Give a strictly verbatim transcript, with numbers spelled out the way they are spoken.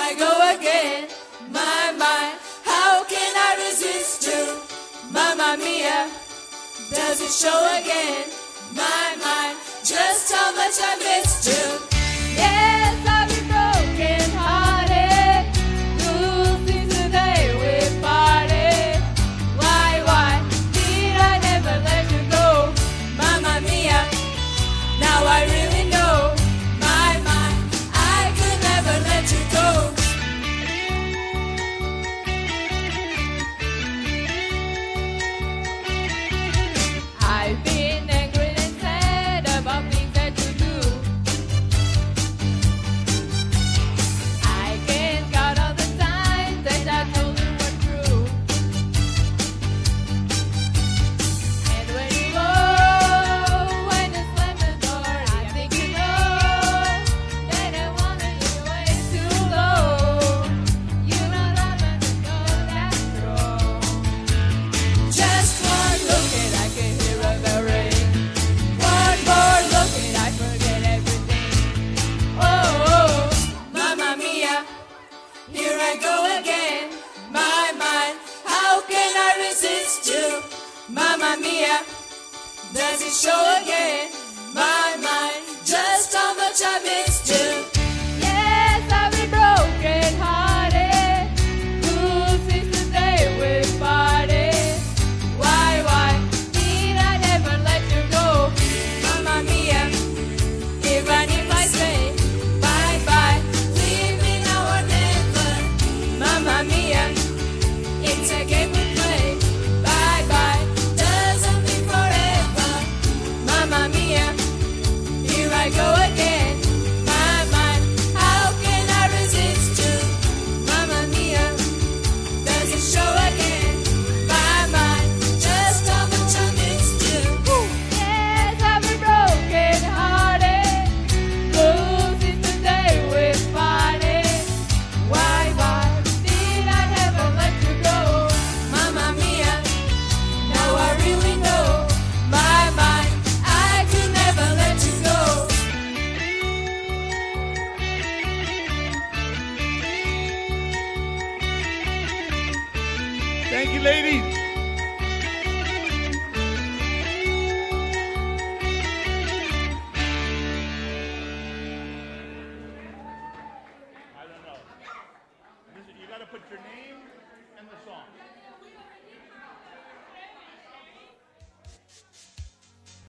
I go again. My, my, how can I resist you? Mamma mia, does it show again? My, my, just how much I missed you. Yes, I've been broken hearted. Who thinks today we party? Why, why did I never let you go? Mamma mia, now I really know. My, my, I could never let you go. I've been angry and sad about things that you do. I can't count all the times that I told you were true. And when you go, when you slam the door, I think you know that I wanted you way too low. You know that I know that's wrong. Just one look and I can hear a bell ring. One more look and I forget everything. Oh, oh, mamma mia, here I go again. My, my, how can I resist you? Mamma mia, does it show again? My, my, just how much I missed you. Yes, I've been broken hearted. Who thinks today we party? Why, why did I never let you go? Mamma mia, even if I say bye bye, leave me now or never. Mamma mia, it's a game we play. Bye bye, doesn't mean forever. Mamma mia, here I go again. My, my, how can I resist you? Mamma mia, does it show again? My, my, just how much I missed you. Yes, I've been broken hearted. Losing today with party. Why, why did I never let you go? Mamma mia, now I really know. My, my, I could never let you go. Thank you, ladies.